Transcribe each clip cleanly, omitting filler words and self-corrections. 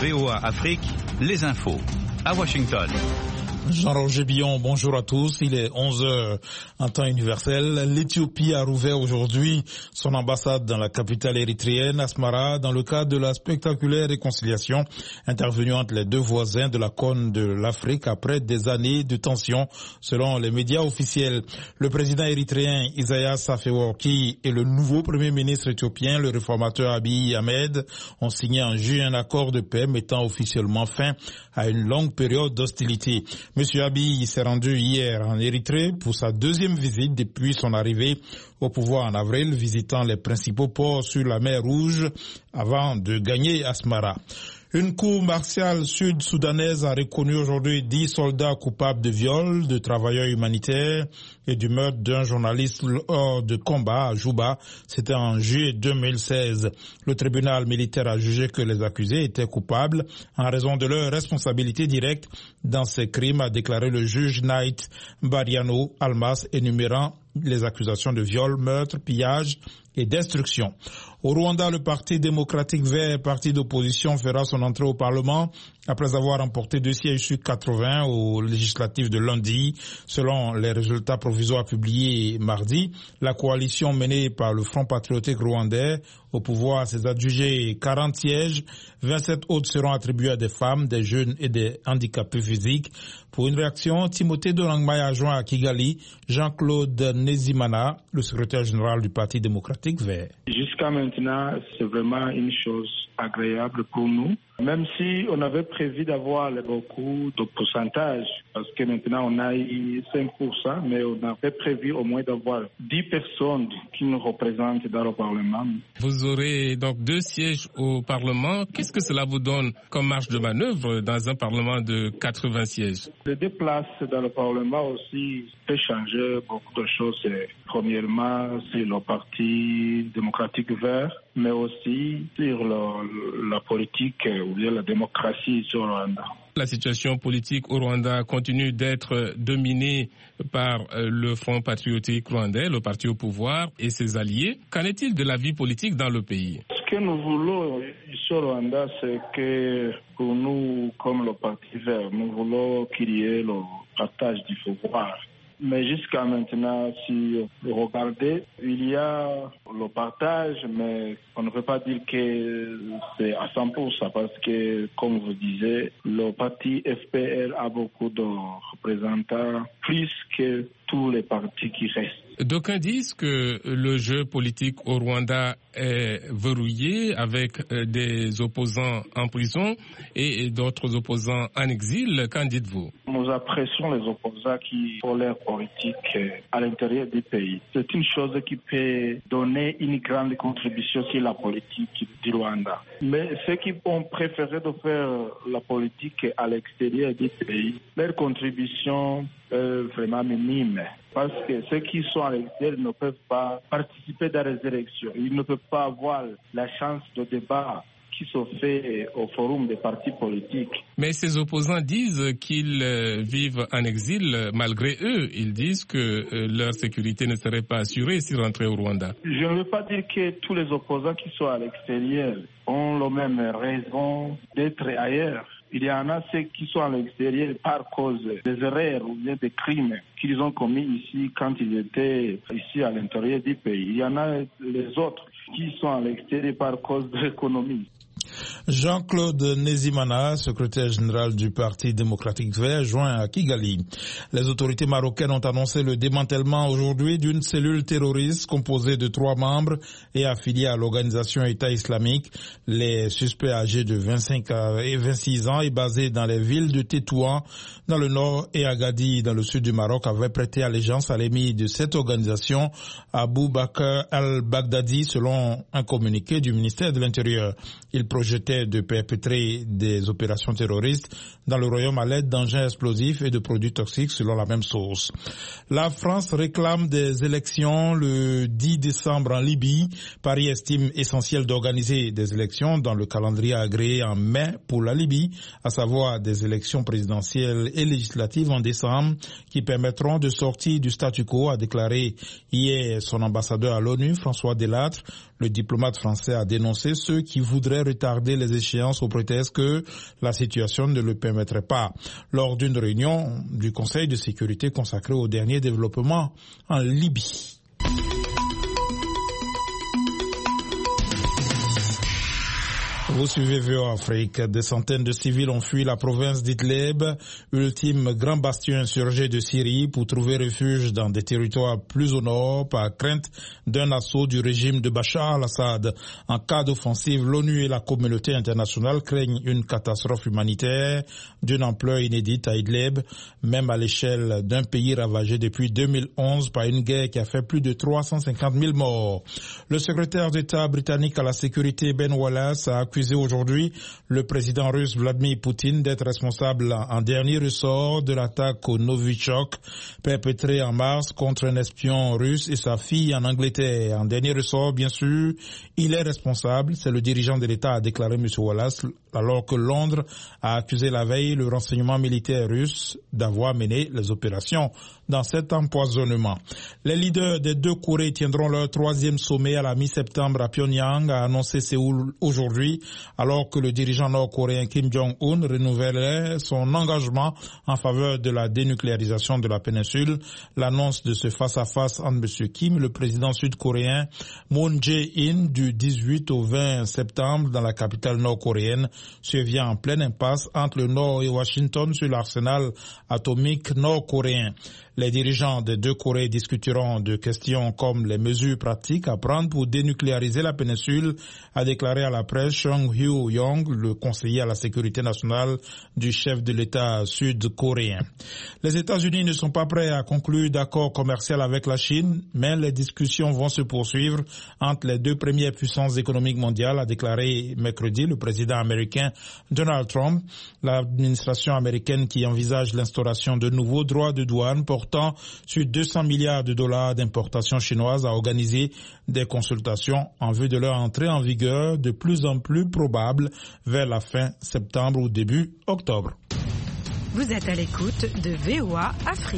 VOA Afrique, les infos. À Washington. Jean-Roger Billon, bonjour à tous. Il est 11h en temps universel. L'Éthiopie a rouvert aujourd'hui son ambassade dans la capitale érythréenne, Asmara, dans le cadre de la spectaculaire réconciliation intervenue entre les deux voisins de la Corne de l'Afrique après des années de tension, selon les médias officiels. Le président érythréen Isaias Afewerki et le nouveau premier ministre éthiopien, le réformateur Abiy Ahmed, ont signé en juillet un accord de paix mettant officiellement fin à une longue période d'hostilité. Monsieur Abiy s'est rendu hier en Érythrée pour sa deuxième visite depuis son arrivée au pouvoir en avril, visitant les principaux ports sur la mer Rouge avant de gagner Asmara. Une cour martiale sud-soudanaise a reconnu aujourd'hui 10 soldats coupables de viol, de travailleurs humanitaires et du meurtre d'un journaliste hors de combat à Juba. C'était en juillet 2016. Le tribunal militaire a jugé que les accusés étaient coupables en raison de leur responsabilité directe dans ces crimes, a déclaré le juge Knight Bariano Almas, énumérant les accusations de viol, meurtre, pillage et destruction. Au Rwanda, le Parti démocratique vert, parti d'opposition, fera son entrée au Parlement après avoir remporté 2 sièges sur 80 aux législatives de lundi. Selon les résultats provisoires publiés mardi, la coalition menée par le Front patriotique rwandais au pouvoir s'est adjugé 40 sièges. 27 autres seront attribués à des femmes, des jeunes et des handicapés physiques. Pour une réaction, Timothée Dorangmay a joint à Kigali Jean-Claude Nezimana, le secrétaire général du Parti démocratique vert. Jusqu'à maintenant, c'est vraiment une chose agréable pour nous. Même si on avait prévu d'avoir beaucoup de pourcentage, parce que maintenant on a eu 5%, mais on avait prévu au moins d'avoir 10 personnes qui nous représentent dans le Parlement. Vous aurez donc 2 sièges au Parlement. Qu'est-ce que cela vous donne comme marge de manœuvre dans un Parlement de 80 sièges? Les 2 places dans le Parlement aussi peut changer beaucoup de choses. Premièrement, c'est le Parti démocratique vert, mais aussi sur la politique ou bien la démocratie sur le Rwanda. La situation politique au Rwanda continue d'être dominée par le Front patriotique rwandais, le parti au pouvoir et ses alliés. Qu'en est-il de la vie politique dans le pays? Ce que nous voulons ici au Rwanda, c'est que pour nous, comme le Parti vert, nous voulons qu'il y ait le partage du pouvoir. Mais jusqu'à maintenant, si vous regardez, il y a le partage, mais on ne peut pas dire que c'est à 100% parce que, comme vous disiez, le parti FPR a beaucoup de représentants, plus que tous les partis qui restent. D'aucuns disent que le jeu politique au Rwanda est verrouillé avec des opposants en prison et d'autres opposants en exil. Qu'en dites-vous? Nous apprécions les opposants qui font leur politique à l'intérieur du pays. C'est une chose qui peut donner une grande contribution sur la politique du Rwanda. Mais ceux qui ont préféré de faire la politique à l'extérieur du pays, leur contribution est vraiment minime. Parce que ceux qui sont à l'extérieur ne peuvent pas participer dans les élections. Ils ne peuvent pas avoir la chance de débat qui se fait au forum des partis politiques. Mais ces opposants disent qu'ils vivent en exil malgré eux. Ils disent que leur sécurité ne serait pas assurée s'ils rentraient au Rwanda. Je ne veux pas dire que tous les opposants qui sont à l'extérieur ont la même raison d'être ailleurs. Il y en a ceux qui sont à l'extérieur par cause des erreurs ou bien des crimes qu'ils ont commis ici quand ils étaient ici à l'intérieur du pays. Il y en a les autres qui sont à l'extérieur par cause de l'économie. Jean-Claude Nezimana, secrétaire général du Parti démocratique vert, joint à Kigali. Les autorités marocaines ont annoncé le démantèlement aujourd'hui d'une cellule terroriste composée de 3 membres et affiliée à l'organisation État islamique. Les suspects âgés de 25 et 26 ans et basés dans les villes de Tétouan, dans le nord, et Agadir, dans le sud du Maroc, avaient prêté allégeance à l'émir de cette organisation, Abou Bakr al-Baghdadi, selon un communiqué du ministère de l'Intérieur. Ils projetaient de perpétrer des opérations terroristes dans le royaume à l'aide d'engins explosifs et de produits toxiques, selon la même source. La France réclame des élections le 10 décembre en Libye. Paris estime essentiel d'organiser des élections dans le calendrier agréé en mai pour la Libye, à savoir des élections présidentielles et législatives en décembre qui permettront de sortir du statu quo, a déclaré hier son ambassadeur à l'ONU, François Delattre. Le diplomate français a dénoncé ceux qui voudraient retarder les échéances au prétexte que la situation ne le permettrait pas. Lors d'une réunion du Conseil de sécurité consacrée aux derniers développements en Libye. Vous suivez VOA Afrique. Des centaines de civils ont fui la province d'Idlib, ultime grand bastion insurgé de Syrie, pour trouver refuge dans des territoires plus au nord par crainte d'un assaut du régime de Bachar al-Assad. En cas d'offensive, l'ONU et la communauté internationale craignent une catastrophe humanitaire d'une ampleur inédite à Idlib, même à l'échelle d'un pays ravagé depuis 2011 par une guerre qui a fait plus de 350 000 morts. Le secrétaire d'État britannique à la sécurité Ben Wallace a accusé aujourd'hui le président russe Vladimir Poutine d'être responsable en dernier ressort de l'attaque au Novichok perpétrée en mars contre un espion russe et sa fille en Angleterre. En dernier ressort, bien sûr, il est responsable. C'est le dirigeant de l'État, a déclaré M. Wallace, alors que Londres a accusé la veille le renseignement militaire russe d'avoir mené les opérations dans cet empoisonnement. Les leaders des deux Corées tiendront leur 3e sommet à la mi-septembre à Pyongyang, a annoncé Séoul aujourd'hui, alors que le dirigeant nord-coréen Kim Jong-un renouvelait son engagement en faveur de la dénucléarisation de la péninsule. L'annonce de ce face-à-face entre M. Kim et le président sud-coréen Moon Jae-in du 18 au 20 septembre dans la capitale nord-coréenne survient en pleine impasse entre le Nord et Washington sur l'arsenal atomique nord-coréen. Les dirigeants des deux Corées discuteront de questions comme les mesures pratiques à prendre pour dénucléariser la péninsule, a déclaré à la presse Chung Hyo-young, le conseiller à la sécurité nationale du chef de l'État sud-coréen. Les États-Unis ne sont pas prêts à conclure d'accord commercial avec la Chine, mais les discussions vont se poursuivre entre les deux premières puissances économiques mondiales, a déclaré mercredi le président américain Donald Trump. L'administration américaine qui envisage l'instauration de nouveaux droits de douane portant sur 200 milliards de dollars d'importations chinoises a organisé des consultations en vue de leur entrée en vigueur de plus en plus probable vers la fin septembre ou début octobre. Vous êtes à l'écoute de VOA Afrique.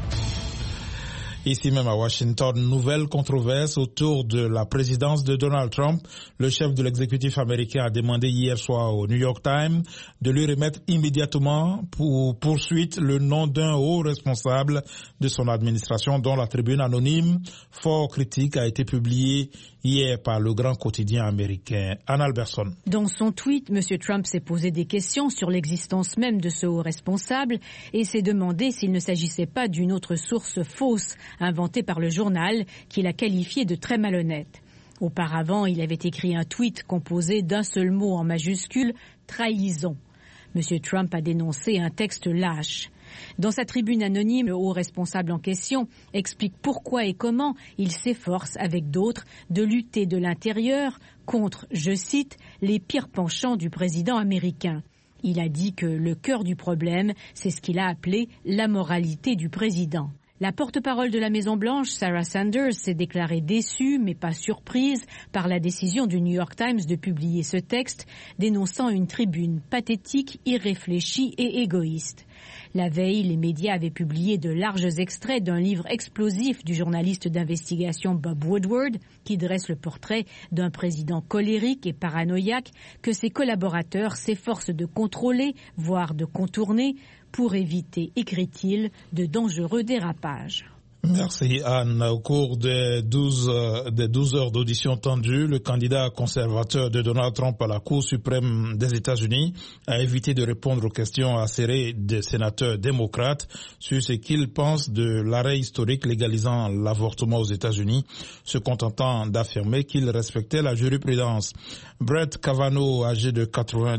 Ici même à Washington, nouvelle controverse autour de la présidence de Donald Trump. Le chef de l'exécutif américain a demandé hier soir au New York Times de lui remettre immédiatement pour poursuite le nom d'un haut responsable de son administration dont la tribune anonyme fort critique a été publiée hier par le grand quotidien américain Anna Alberson. Dans son tweet, M. Trump s'est posé des questions sur l'existence même de ce haut responsable et s'est demandé s'il ne s'agissait pas d'une autre source fausse inventée par le journal qu'il a qualifié de très malhonnête. Auparavant, il avait écrit un tweet composé d'un seul mot en majuscule, trahison. M. Trump a dénoncé un texte lâche. Dans sa tribune anonyme, le haut responsable en question explique pourquoi et comment il s'efforce avec d'autres de lutter de l'intérieur contre, je cite, les pires penchants du président américain. Il a dit que le cœur du problème, c'est ce qu'il a appelé la moralité du président. La porte-parole de la Maison-Blanche, Sarah Sanders, s'est déclarée déçue, mais pas surprise, par la décision du New York Times de publier ce texte, dénonçant une tribune pathétique, irréfléchie et égoïste. La veille, les médias avaient publié de larges extraits d'un livre explosif du journaliste d'investigation Bob Woodward, qui dresse le portrait d'un président colérique et paranoïaque que ses collaborateurs s'efforcent de contrôler, voire de contourner, pour éviter, écrit-il, de dangereux dérapages. Merci Anne. Au cours des 12 heures d'audition tendues, le candidat conservateur de Donald Trump à la Cour suprême des États-Unis a évité de répondre aux questions acérées des sénateurs démocrates sur ce qu'ils pensent de l'arrêt historique légalisant l'avortement aux États-Unis, se contentant d'affirmer qu'il respectait la jurisprudence. Brett Kavanaugh, âgé de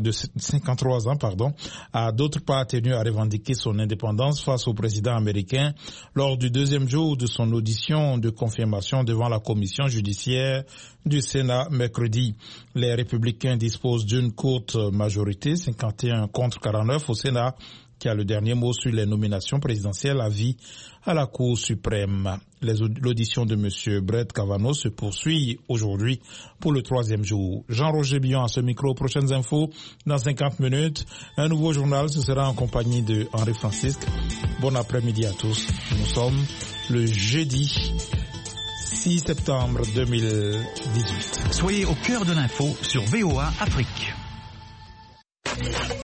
53 ans, a d'autre part tenu à revendiquer son indépendance face au président américain lors du deuxième jour de son audition de confirmation devant la commission judiciaire du Sénat mercredi. Les républicains disposent d'une courte majorité, 51 contre 49 au Sénat, qui a le dernier mot sur les nominations présidentielles à vie à la Cour suprême. L'audition de M. Brett Kavanaugh se poursuit aujourd'hui pour le 3e jour. Jean-Roger Billon à ce micro. Prochaines infos dans 50 minutes. Un nouveau journal, ce sera en compagnie de Henri Francisque. Bon après-midi à tous. Nous sommes le jeudi 6 septembre 2018. Soyez au cœur de l'info sur VOA Afrique.